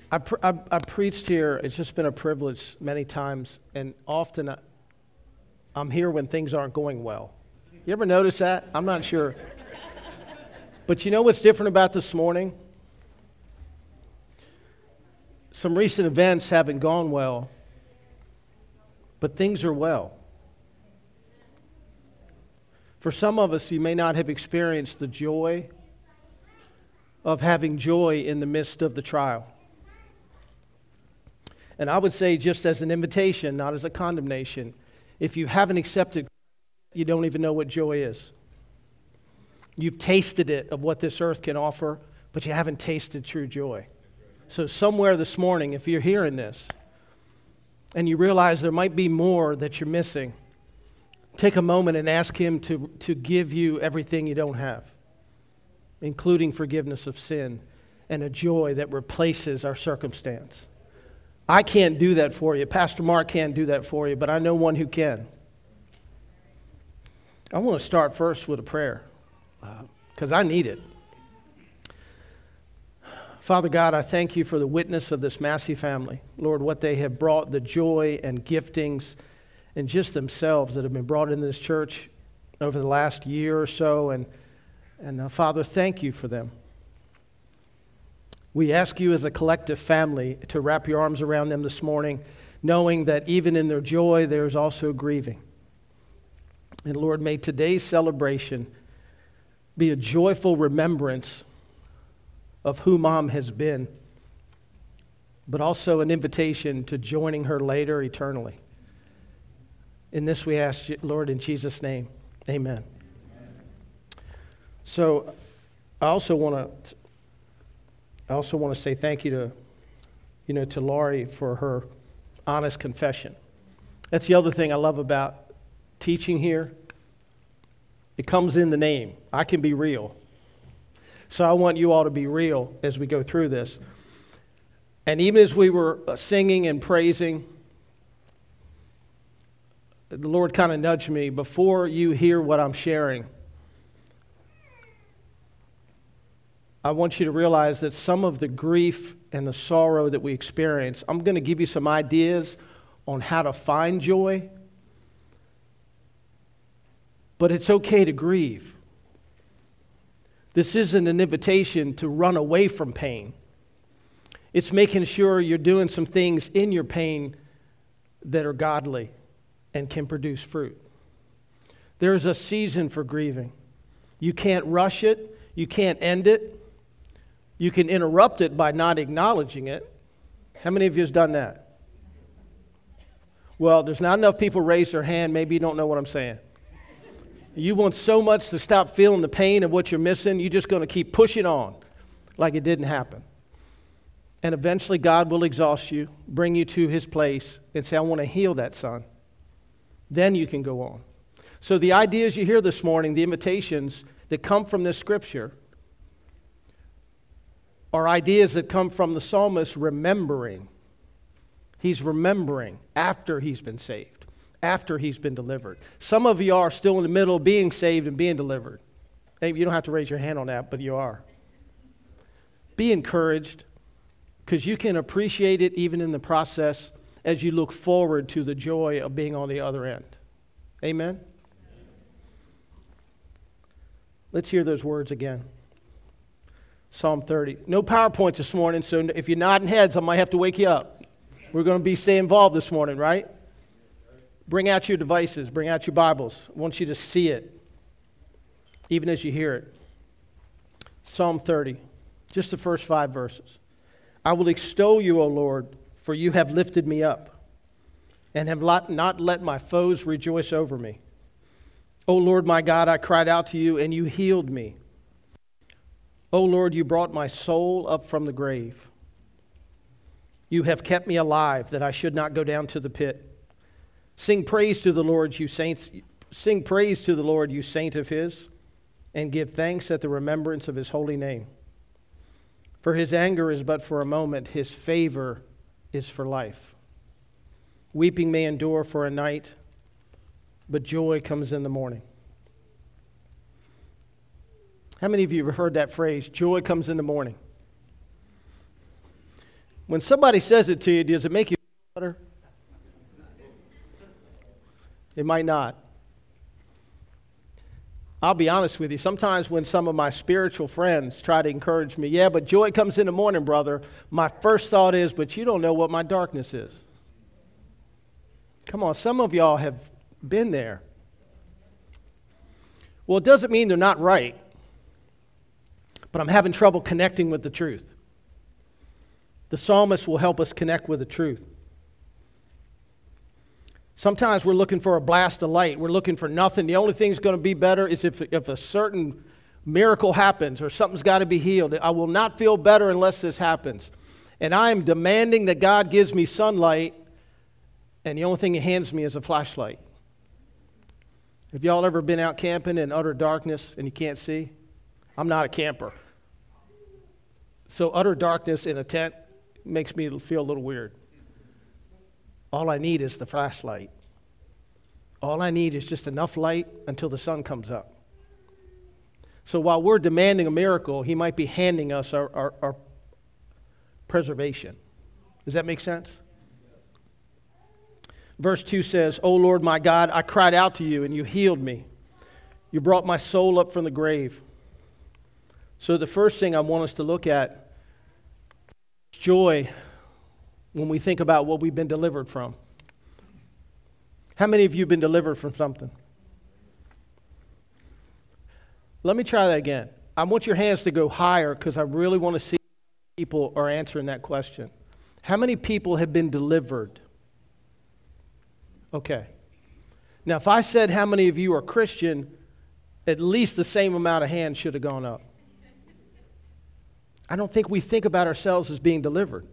I preached here. It's just been a privilege many times, and often I'm here when things aren't going well. You ever notice that? I'm not sure. But you know what's different about this morning? Some recent events haven't gone well, but things are well. For some of us, you may not have experienced the joy of having joy in the midst of the trial. And I would say, just as an invitation, not as a condemnation, if you haven't accepted, you don't even know what joy is. You've tasted it of what this earth can offer, but you haven't tasted true joy. So somewhere this morning, if you're hearing this, and you realize there might be more that you're missing, take a moment and ask Him to give you everything you don't have, including forgiveness of sin and a joy that replaces our circumstance. I can't do that for you. Pastor Mark can't do that for you, but I know one who can. I want to start first with a prayer because I need it. Father God, I thank you for the witness of this Massey family. Lord, what they have brought, the joy and giftings and just themselves that have been brought into this church over the last year or so. And Father, thank you for them. We ask you as a collective family to wrap your arms around them this morning, knowing that even in their joy, there is also grieving. And Lord, may today's celebration be a joyful remembrance of who Mom has been, but also an invitation to joining her later eternally. In this we ask, Lord, in Jesus' name, amen. So I also want to say thank you to Laurie for her honest confession. That's the other thing I love about teaching here. It comes in the name. I can be real. So I want you all to be real as we go through this. And even as we were singing and praising, the Lord kind of nudged me, before you hear what I'm sharing, I want you to realize that some of the grief and the sorrow that we experience, I'm going to give you some ideas on how to find joy. But it's okay to grieve. This isn't an invitation to run away from pain. It's making sure you're doing some things in your pain that are godly and can produce fruit. There's a season for grieving. You can't rush it. You can't end it. You can interrupt it by not acknowledging it. How many of you has done that? Well, there's not enough people raise their hand. Maybe you don't know what I'm saying. You want so much to stop feeling the pain of what you're missing, you're just going to keep pushing on like it didn't happen. And eventually God will exhaust you, bring you to His place, and say, I want to heal that, son. Then you can go on. So the ideas you hear this morning, the invitations that come from this scripture, are ideas that come from the psalmist remembering. He's remembering after he's been saved, after he's been delivered. Some of you are still in the middle of being saved and being delivered. Hey, you don't have to raise your hand on that, but you are. Be encouraged, because you can appreciate it even in the process as you look forward to the joy of being on the other end. Amen? Let's hear those words again. Psalm 30. No PowerPoint this morning, so if you're nodding heads, I might have to wake you up. We're going to stay involved this morning, right? Bring out your devices. Bring out your Bibles. I want you to see it, even as you hear it. Psalm 30, just the first 5 verses. I will extol you, O Lord, for you have lifted me up and have not let my foes rejoice over me. O Lord, my God, I cried out to you, and you healed me. O Lord, you brought my soul up from the grave. You have kept me alive, that I should not go down to the pit. Sing praise to the Lord, you saints. Sing praise to the Lord, you saint of His, and give thanks at the remembrance of His holy name. For His anger is but for a moment, His favor is for life. Weeping may endure for a night, but joy comes in the morning. How many of you have heard that phrase, joy comes in the morning? When somebody says it to you, does it make you feel better? It might not. I'll be honest with you. Sometimes when some of my spiritual friends try to encourage me, yeah, but joy comes in the morning, brother, my first thought is, but you don't know what my darkness is. Come on, some of y'all have been there. Well, it doesn't mean they're not right, but I'm having trouble connecting with the truth. The psalmist will help us connect with the truth. Sometimes we're looking for a blast of light. We're looking for nothing. The only thing that's going to be better is if a certain miracle happens or something's got to be healed. I will not feel better unless this happens. And I am demanding that God gives me sunlight, and the only thing He hands me is a flashlight. Have y'all ever been out camping in utter darkness and you can't see? I'm not a camper. So utter darkness in a tent makes me feel a little weird. All I need is the flashlight. All I need is just enough light until the sun comes up. So while we're demanding a miracle, He might be handing us our preservation. Does that make sense? Verse 2 says, O Lord my God, I cried out to you and you healed me. You brought my soul up from the grave. So the first thing I want us to look at is joy when we think about what we've been delivered from. How many of you have been delivered from something? Let me try that again. I want your hands to go higher because I really want to see if people are answering that question. How many people have been delivered? Okay. Now, if I said how many of you are Christian, at least the same amount of hands should have gone up. I don't think we think about ourselves as being delivered.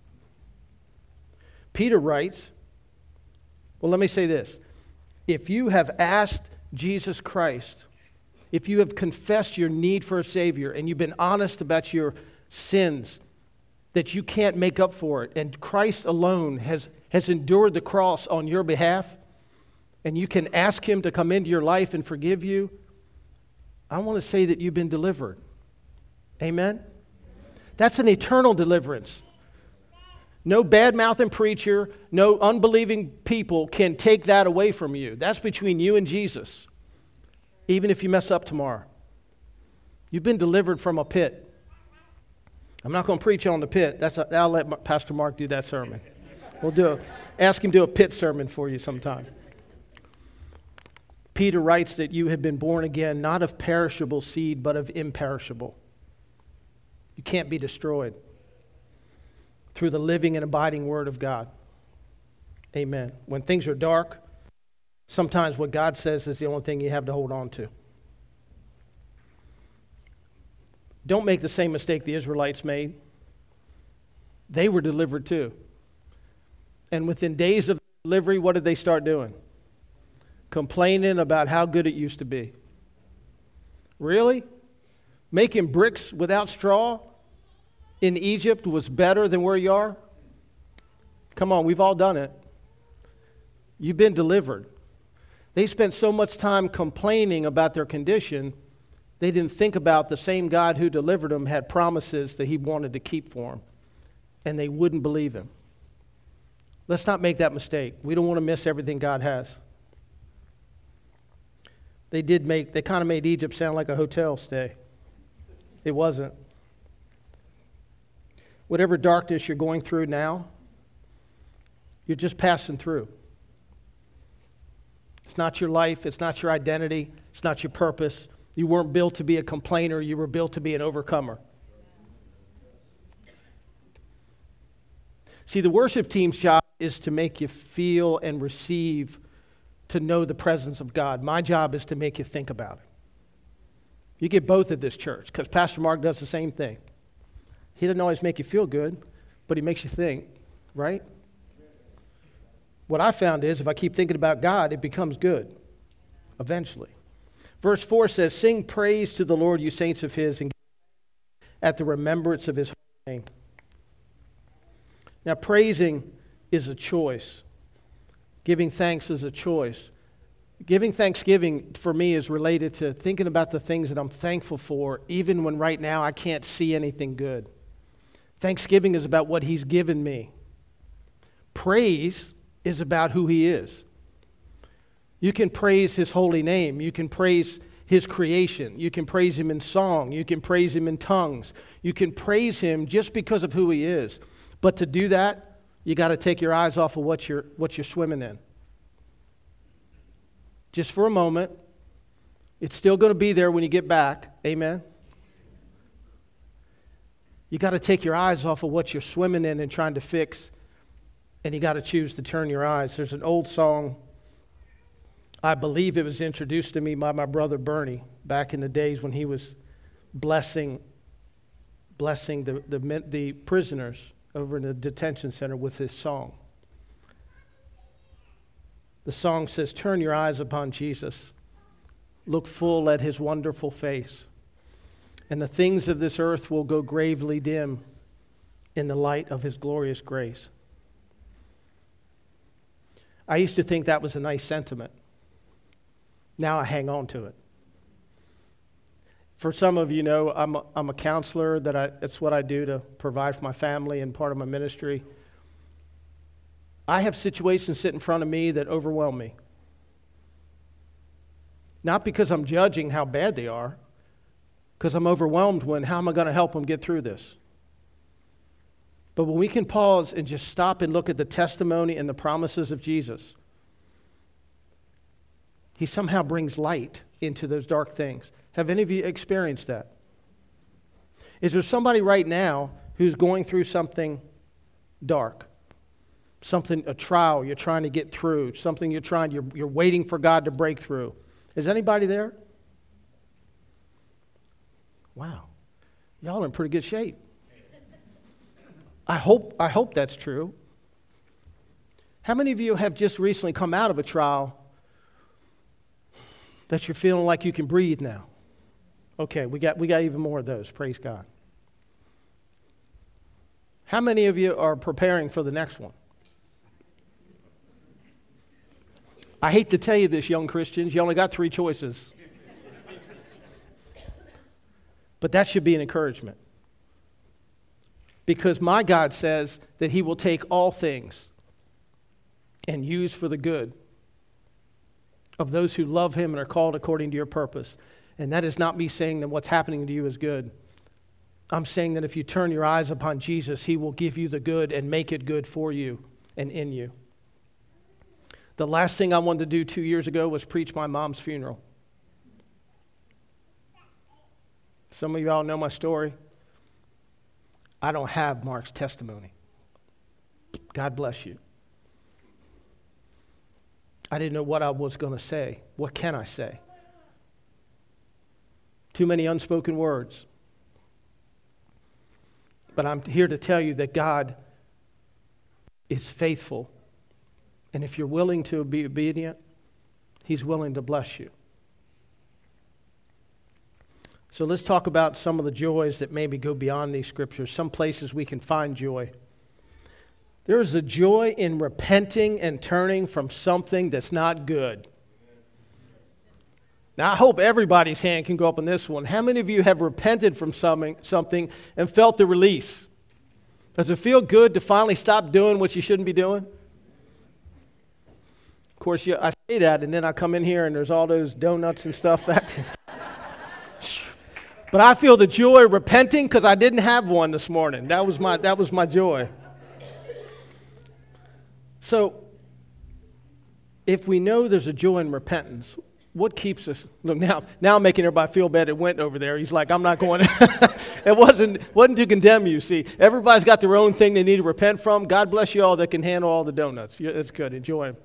Peter writes, well, let me say this. If you have asked Jesus Christ, if you have confessed your need for a Savior and you've been honest about your sins, that you can't make up for it, and Christ alone has endured the cross on your behalf, and you can ask Him to come into your life and forgive you, I want to say that you've been delivered. Amen? That's an eternal deliverance. No bad-mouthing preacher, no unbelieving people can take that away from you. That's between you and Jesus, even if you mess up tomorrow. You've been delivered from a pit. I'm not going to preach on the pit. I'll let Pastor Mark do that sermon. Ask him to do a pit sermon for you sometime. Peter writes that you have been born again, not of perishable seed, but of imperishable. You can't be destroyed. Through the living and abiding Word of God. Amen. When things are dark, sometimes what God says is the only thing you have to hold on to. Don't make the same mistake the Israelites made. They were delivered too. And within days of delivery, what did they start doing? Complaining about how good it used to be. Really? Making bricks without straw in Egypt was better than where you are? Come on, we've all done it. You've been delivered. They spent so much time complaining about their condition, they didn't think about the same God who delivered them had promises that He wanted to keep for them, and they wouldn't believe Him. Let's not make that mistake. We don't want to miss everything God has. They kind of made Egypt sound like a hotel stay. It wasn't. Whatever darkness you're going through now, you're just passing through. It's not your life. It's not your identity. It's not your purpose. You weren't built to be a complainer. You were built to be an overcomer. See, the worship team's job is to make you feel and receive, to know the presence of God. My job is to make you think about it. You get both at this church, because Pastor Mark does the same thing. He doesn't always make you feel good, but he makes you think, right? What I found is if I keep thinking about God, it becomes good eventually. Verse 4 says, sing praise to the Lord, you saints of His, and at the remembrance of His holy name. Now, praising is a choice. Giving thanks is a choice. Giving thanksgiving for me is related to thinking about the things that I'm thankful for, even when right now I can't see anything good. Thanksgiving is about what he's given me. Praise is about who he is. You can praise his holy name. You can praise his creation. You can praise him in song. You can praise him in tongues. You can praise him just because of who he is. But to do that, you got to take your eyes off of what you're swimming in. Just for a moment. It's still going to be there when you get back. Amen. You got to take your eyes off of what you're swimming in and trying to fix, and you got to choose to turn your eyes. There's an old song, I believe it was introduced to me by my brother Bernie back in the days when he was blessing the prisoners over in the detention center with his song. The song says, "Turn your eyes upon Jesus, look full at his wonderful face, and the things of this earth will go gravely dim in the light of his glorious grace." I used to think that was a nice sentiment. Now I hang on to it. For some of you know, I'm a counselor. That's what I do to provide for my family and part of my ministry. I have situations sit in front of me that overwhelm me. Not because I'm judging how bad they are, because I'm overwhelmed when, how am I going to help them get through this? But when we can pause and just stop and look at the testimony and the promises of Jesus, he somehow brings light into those dark things. Have any of you experienced that? Is there somebody right now who's going through something dark? Something, a trial you're trying to get through, something you're waiting for God to break through. Is anybody there? Wow. Y'all are in pretty good shape. I hope that's true. How many of you have just recently come out of a trial that you're feeling like you can breathe now? Okay, we got even more of those. Praise God. How many of you are preparing for the next one? I hate to tell you this, young Christians, you only got 3 choices. But that should be an encouragement. Because my God says that he will take all things and use for the good of those who love him and are called according to your purpose. And that is not me saying that what's happening to you is good. I'm saying that if you turn your eyes upon Jesus, he will give you the good and make it good for you and in you. The last thing I wanted to do 2 years ago was preach my mom's funeral. Some of you all know my story. I don't have Mark's testimony. God bless you. I didn't know what I was going to say. What can I say? Too many unspoken words. But I'm here to tell you that God is faithful. And if you're willing to be obedient, he's willing to bless you. So let's talk about some of the joys that maybe go beyond these scriptures, some places we can find joy. There is a joy in repenting and turning from something that's not good. Now, I hope everybody's hand can go up on this one. How many of you have repented from something and felt the release? Does it feel good to finally stop doing what you shouldn't be doing? Of course, I say that, and then I come in here and there's all those donuts and stuff back there. But I feel the joy of repenting because I didn't have one this morning. That was my joy. So, if we know there's a joy in repentance, what keeps us? Look, now I'm making everybody feel bad. It went over there. He's like, I'm not going. It wasn't to condemn you. See, everybody's got their own thing they need to repent from. God bless you all that can handle all the donuts. It's good. Enjoy them.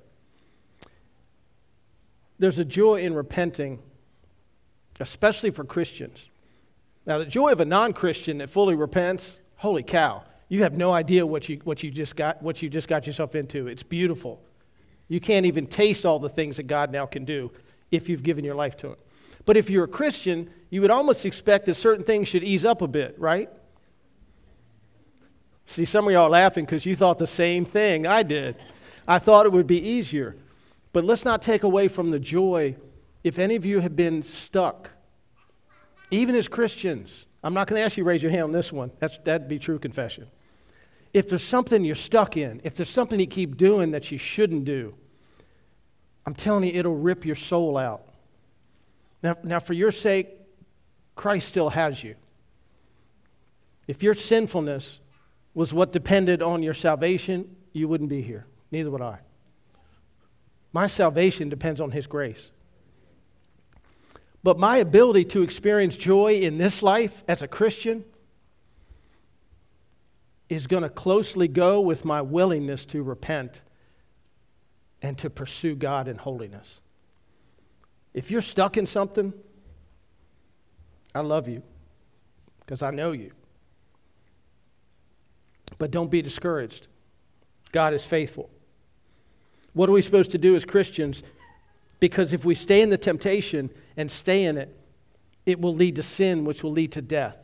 There's a joy in repenting, especially for Christians. Now, the joy of a non-Christian that fully repents, holy cow! You have no idea what you just got yourself into. It's beautiful. You can't even taste all the things that God now can do if you've given your life to him. But if you're a Christian, you would almost expect that certain things should ease up a bit, right? See, some of y'all are laughing because you thought the same thing I did. I thought it would be easier. But let's not take away from the joy. If any of you have been stuck, even as Christians, I'm not going to ask you to raise your hand on this one. That'd be true confession. If there's something you're stuck in, if there's something you keep doing that you shouldn't do, I'm telling you, it'll rip your soul out. Now, for your sake, Christ still has you. If your sinfulness was what depended on your salvation, you wouldn't be here. Neither would I. My salvation depends on His grace. But my ability to experience joy in this life as a Christian is going to closely go with my willingness to repent and to pursue God in holiness. If you're stuck in something, I love you because I know you. But don't be discouraged. God is faithful. What are we supposed to do as Christians? Because if we stay in the temptation and stay in it, it will lead to sin, which will lead to death.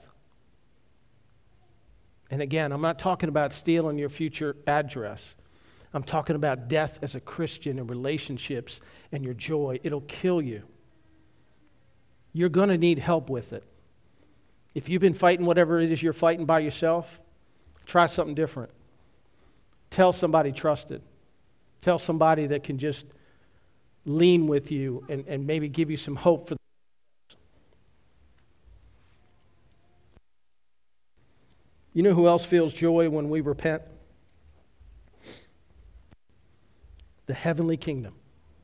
And again, I'm not talking about stealing your future address. I'm talking about death as a Christian and relationships and your joy. It'll kill you. You're going to need help with it. If you've been fighting whatever it is you're fighting by yourself, try something different. Tell somebody trusted. Tell somebody that can just lean with you and maybe give you some hope for. You know who else feels joy when we repent? The heavenly kingdom.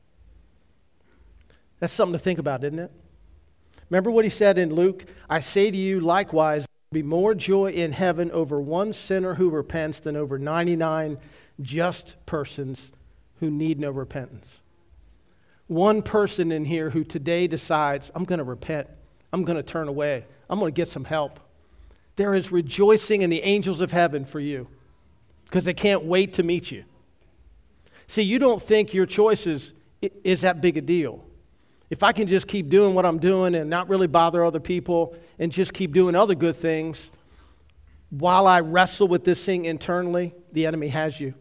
That's something to think about, isn't it? Remember what He said in Luke? I say to you likewise, there will be more joy in heaven over one sinner who repents than over 99 just persons who need no repentance. One person in here who today decides, I'm going to repent. I'm going to turn away. I'm going to get some help. There is rejoicing in the angels of heaven for you because they can't wait to meet you. See, you don't think your choices is that big a deal. If I can just keep doing what I'm doing and not really bother other people and just keep doing other good things while I wrestle with this thing internally, the enemy has you.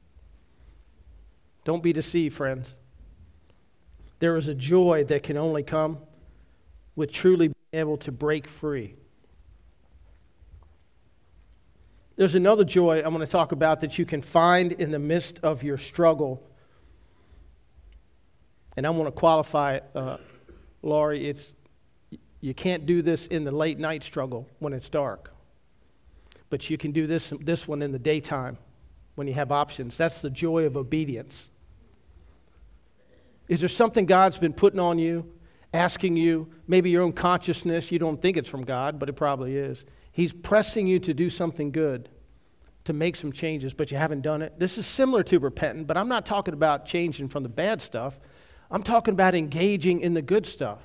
Don't be deceived, friends. There is a joy that can only come with truly being able to break free. There's another joy I want to talk about that you can find in the midst of your struggle. And I want to qualify it, Laurie. You can't do this in the late night struggle when it's dark. But you can do this one in the daytime when you have options. That's the joy of obedience. Is there something God's been putting on you, asking you, maybe your own consciousness, you don't think it's from God, but it probably is. He's pressing you to do something good, to make some changes, but you haven't done it. This is similar to repenting, but I'm not talking about changing from the bad stuff. I'm talking about engaging in the good stuff.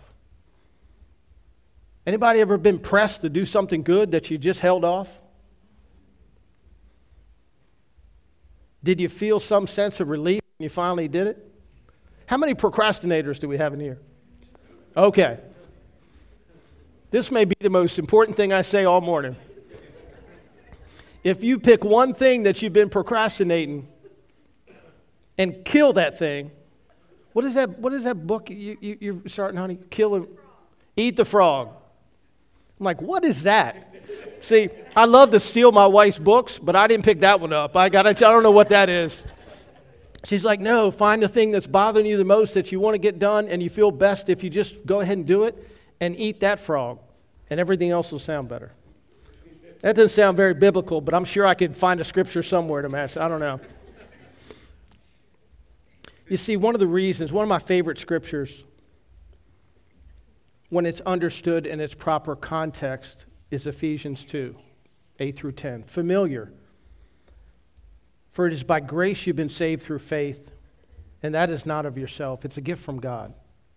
Anybody ever been pressed to do something good that you just held off? Did you feel some sense of relief when you finally did it? How many procrastinators do we have in here? Okay. This may be the most important thing I say all morning. If you pick one thing that you've been procrastinating and kill that thing, what is that book you're starting, honey? Eat the Frog. I'm like, what is that? See, I love to steal my wife's books, but I didn't pick that one up. I don't know what that is. She's like, no, find the thing that's bothering you the most that you want to get done, and you feel best if you just go ahead and do it and eat that frog, and everything else will sound better. That doesn't sound very biblical, but I'm sure I could find a scripture somewhere to match. I don't know. You see, one of my favorite scriptures, when it's understood in its proper context, is Ephesians 2, 8 through 10. Familiar. For it is by grace you've been saved through faith, and that is not of yourself. It's a gift from God.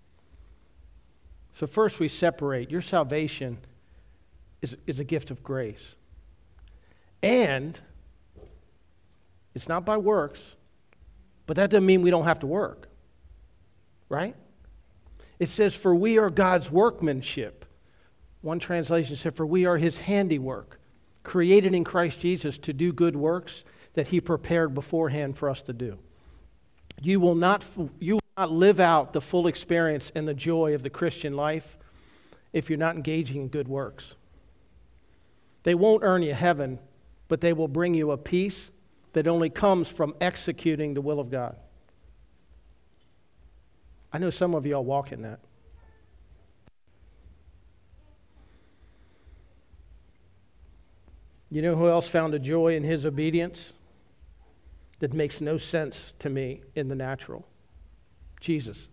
So first we separate. Your salvation is a gift of grace. And it's not by works, but that doesn't mean we don't have to work. Right? It says, for we are God's workmanship. One translation said, for we are His handiwork, created in Christ Jesus to do good works that He prepared beforehand for us to do. You will not live out the full experience and the joy of the Christian life if you're not engaging in good works. They won't earn you heaven, but they will bring you a peace that only comes from executing the will of God. I know some of y'all walk in that. You know who else found a joy in his obedience that makes no sense to me in the natural? Jesus.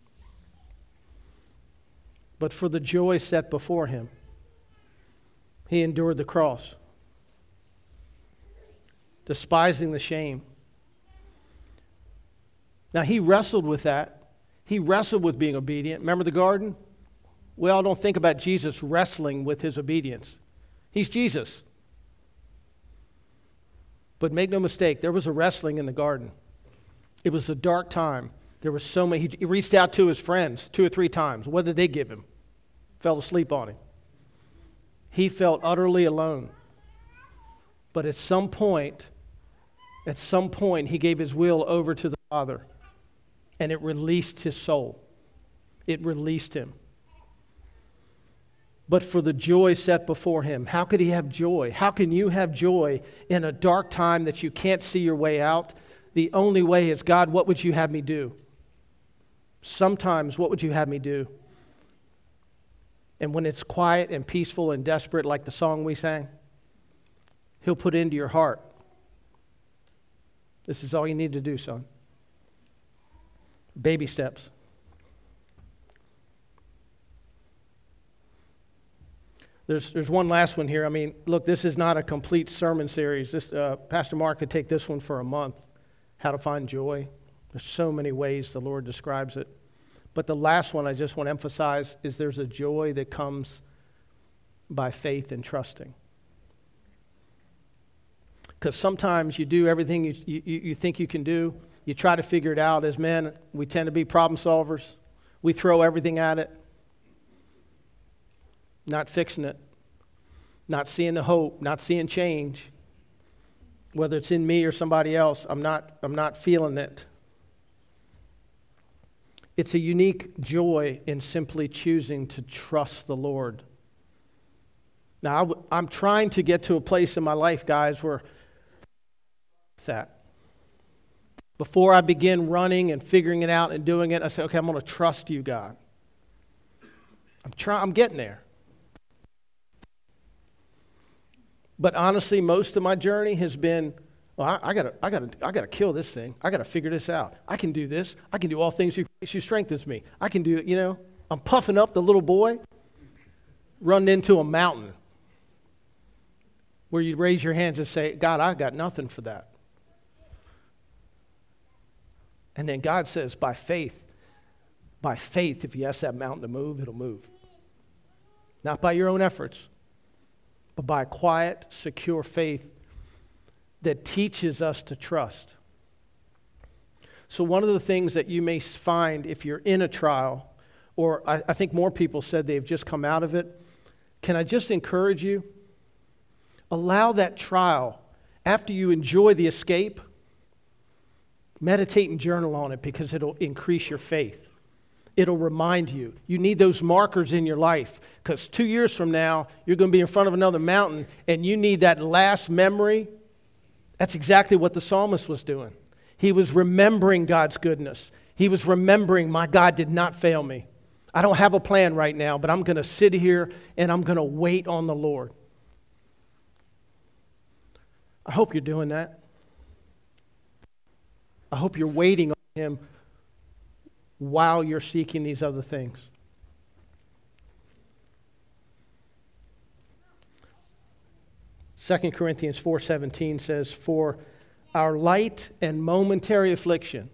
But for the joy set before him, he endured the cross, despising the shame. Now, he wrestled with that. He wrestled with being obedient. Remember the garden? We all don't think about Jesus wrestling with his obedience. He's Jesus. But make no mistake, there was a wrestling in the garden. It was a dark time. There was so many. He reached out to his friends 2 or 3 times. What did they give him? Fell asleep on him. He felt utterly alone. But at some point, he gave his will over to the Father, and it released his soul. It released him. But for the joy set before him, how could he have joy? How can you have joy in a dark time that you can't see your way out? The only way is, God, what would you have me do? Sometimes, what would you have me do? And when it's quiet and peaceful and desperate, like the song we sang, he'll put into your heart, this is all you need to do, son. Baby steps. There's one last one here. I mean, look, this is not a complete sermon series. Pastor Mark could take this one for a month, how to find joy. There's so many ways the Lord describes it. But the last one I just want to emphasize is there's a joy that comes by faith and trusting. Because sometimes you do everything you think you can do. You try to figure it out. As men, we tend to be problem solvers. We throw everything at it. Not fixing it. Not seeing the hope. Not seeing change. Whether it's in me or somebody else, I'm not feeling it. It's a unique joy in simply choosing to trust the Lord. Now, I'm trying to get to a place in my life, guys, where that. Before I begin running and figuring it out and doing it, I say, okay, I'm going to trust you, God. I'm getting there. But honestly, most of my journey has been, well, I gotta kill this thing. I gotta figure this out. I can do this. I can do all things who strengthens me. I can do it. I'm puffing up the little boy, running into a mountain where you raise your hands and say, God, I got nothing for that. And then God says, by faith, if you ask that mountain to move, it'll move. Not by your own efforts, but by quiet, secure faith that teaches us to trust. So one of the things that you may find if you're in a trial, or I think more people said they've just come out of it, can I just encourage you? Allow that trial, after you enjoy the escape, meditate and journal on it because it'll increase your faith. It'll remind you. You need those markers in your life because 2 years from now, you're going to be in front of another mountain and you need that last memory. That's exactly what the psalmist was doing. He was remembering God's goodness. He was remembering, my God did not fail me. I don't have a plan right now, but I'm going to sit here and I'm going to wait on the Lord. I hope you're doing that. I hope you're waiting on Him while you're seeking these other things. Second Corinthians 4:17 says, for our light and momentary affliction.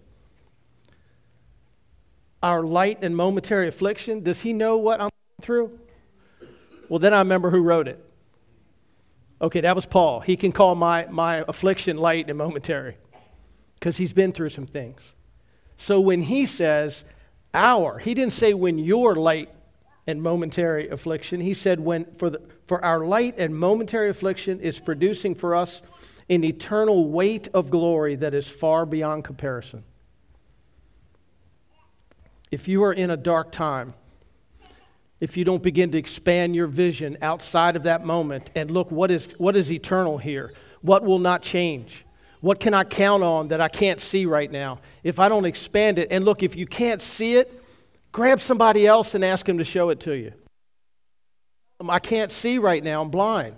Our light and momentary affliction, does he know what I'm going through? Well, then I remember who wrote it. Okay, that was Paul. He can call my affliction light and momentary because he's been through some things. So when he says he didn't say when your light and momentary affliction. He said for our light and momentary affliction is producing for us an eternal weight of glory that is far beyond comparison. If you are in a dark time, if you don't begin to expand your vision outside of that moment and look, what is eternal here? What will not change? What can I count on that I can't see right now? If I don't expand it, and look, if you can't see it, grab somebody else and ask them to show it to you. I can't see right now, I'm blind.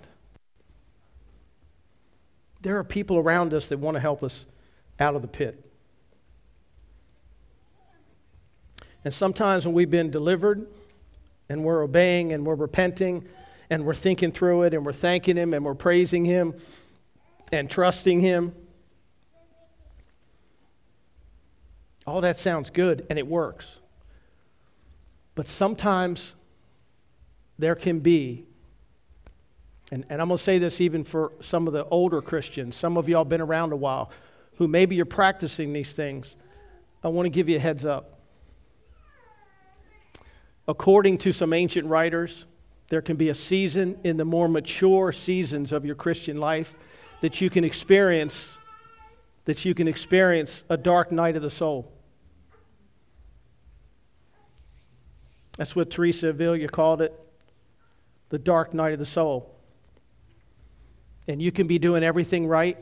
There are people around us that want to help us out of the pit. And sometimes when we've been delivered and we're obeying and we're repenting and we're thinking through it and we're thanking Him and we're praising Him and trusting Him, all that sounds good and it works. But sometimes there can be, and I'm going to say this even for some of the older Christians, some of y'all been around a while, who maybe you're practicing these things. I want to give you a heads up. According to some ancient writers, there can be a season in the more mature seasons of your Christian life that you can experience a dark night of the soul. That's what Teresa Avila called it, the dark night of the soul. And you can be doing everything right,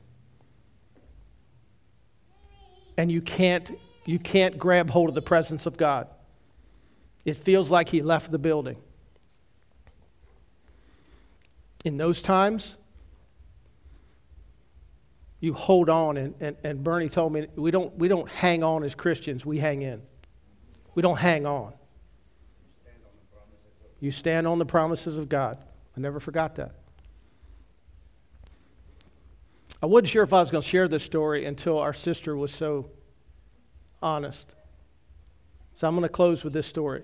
and you can't grab hold of the presence of God. It feels like He left the building. In those times, you hold on, and Bernie told me we don't hang on as Christians, we hang in. We don't hang on. You stand on the promises of God. I never forgot that. I wasn't sure if I was going to share this story until our sister was so honest. So I'm going to close with this story.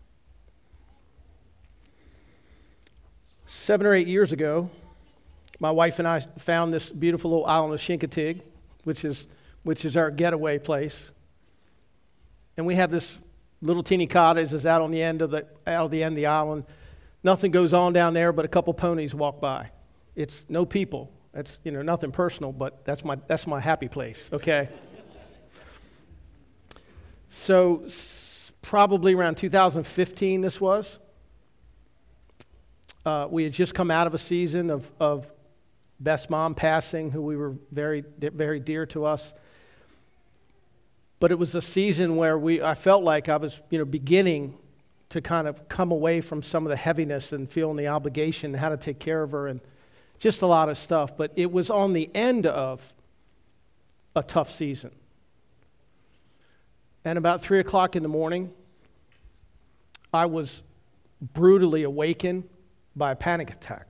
7 or 8 years ago, my wife and I found this beautiful little island of Chincoteague, which is our getaway place. And we have this little teeny cottage that's out on the end of the island. Nothing goes on down there, but a couple ponies walk by. It's no people. That's nothing personal, but that's my happy place. Okay. So probably around 2015, this was. We had just come out of a season of Beth's mom passing, who we were very, very dear to us. But it was a season where I felt like I was, beginning to kind of come away from some of the heaviness and feeling the obligation and how to take care of her and just a lot of stuff. But it was on the end of a tough season. And about 3 o'clock in the morning, I was brutally awakened by a panic attack.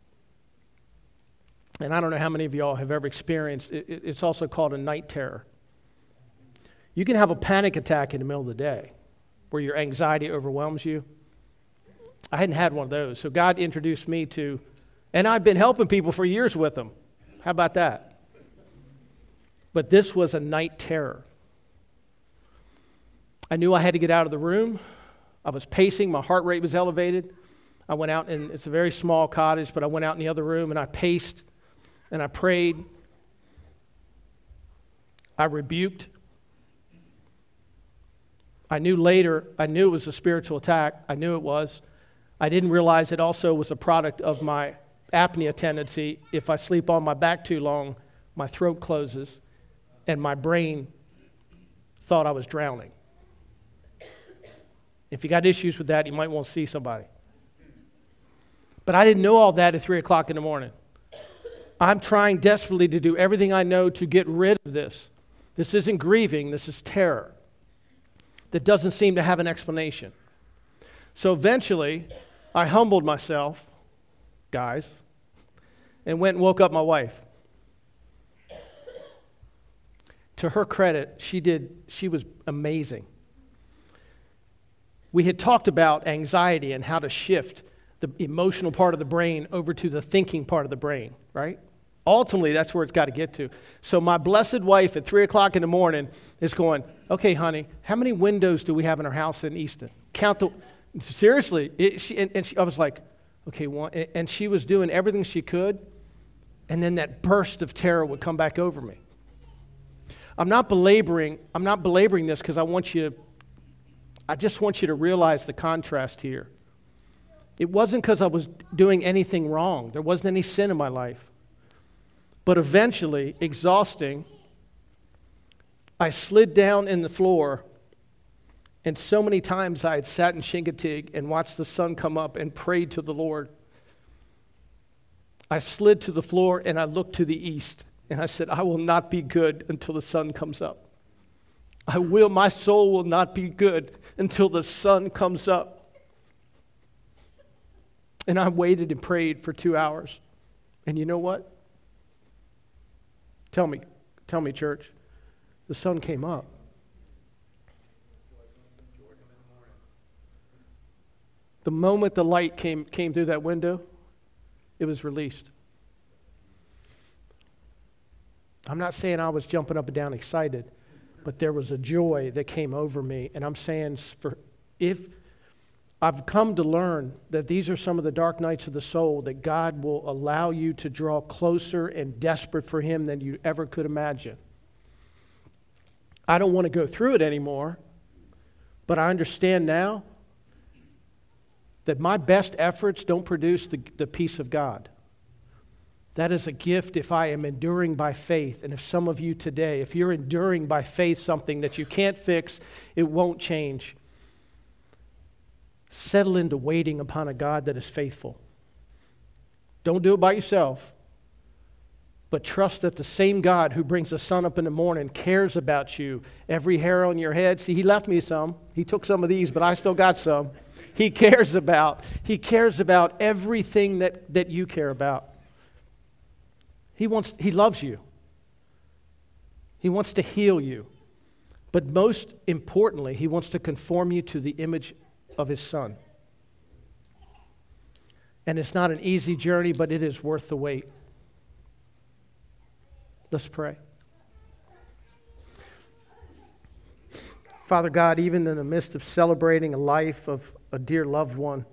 And I don't know how many of y'all have ever experienced it. It's also called a night terror. You can have a panic attack in the middle of the day where your anxiety overwhelms you. I hadn't had one of those. So God introduced me to, and I've been helping people for years with them. How about that? But this was a night terror. I knew I had to get out of the room. I was pacing. My heart rate was elevated. I went out, and it's a very small cottage, but I went out in the other room, and I paced, and I prayed. I rebuked. I knew it was a spiritual attack. I knew it was. I didn't realize it also was a product of my apnea tendency. If I sleep on my back too long, my throat closes, and my brain thought I was drowning. If you got issues with that, you might want to see somebody. But I didn't know all that at 3 o'clock in the morning. I'm trying desperately to do everything I know to get rid of this. This isn't grieving, this is terror that doesn't seem to have an explanation. So eventually, I humbled myself, guys, and went and woke up my wife. To her credit, she was amazing. We had talked about anxiety and how to shift the emotional part of the brain over to the thinking part of the brain, right? Ultimately, that's where it's got to get to. So my blessed wife at 3 o'clock in the morning is going, okay, honey, how many windows do we have in our house in Easton? Seriously. I was like, okay, one. And she was doing everything she could, and then that burst of terror would come back over me. I'm not belaboring this because I I just want you to realize the contrast here. It wasn't because I was doing anything wrong. There wasn't any sin in my life. But eventually, exhausting, I slid down in the floor, and so many times I had sat in Chincoteague and watched the sun come up and prayed to the Lord. I slid to the floor and I looked to the east, and I said, I will not be good until the sun comes up. My soul will not be good until the sun comes up. And I waited and prayed for 2 hours. And you know what? Tell me, church. The sun came up. The moment the light came through that window, it was released. I'm not saying I was jumping up and down excited, but there was a joy that came over me. And I'm saying, if I've come to learn that these are some of the dark nights of the soul, that God will allow you to draw closer and desperate for Him than you ever could imagine. I don't want to go through it anymore, but I understand now that my best efforts don't produce the peace of God. That is a gift if I am enduring by faith. And if some of you today, if you're enduring by faith something that you can't fix, it won't change, settle into waiting upon a God that is faithful. Don't do it by yourself, but trust that the same God who brings the sun up in the morning cares about you, every hair on your head. See, He left me some. He took some of these, but I still got some. He cares about everything that you care about. He loves you. He wants to heal you. But most importantly, He wants to conform you to the image of His Son. And it's not an easy journey, but it is worth the wait. Let's pray. Father God, even in the midst of celebrating a life of a dear loved one,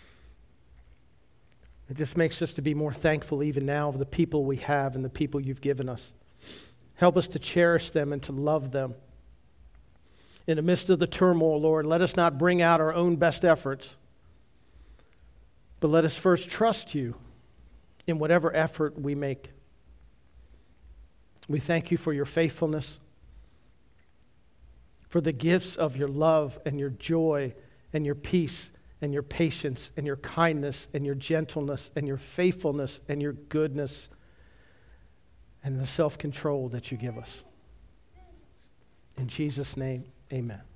it just makes us to be more thankful even now of the people we have and the people You've given us. Help us to cherish them and to love them. In the midst of the turmoil, Lord, let us not bring out our own best efforts, but let us first trust You in whatever effort we make. We thank You for Your faithfulness, for the gifts of Your love and Your joy and Your peace and Your patience and Your kindness and Your gentleness and Your faithfulness and Your goodness and the self-control that You give us. In Jesus' name, amen.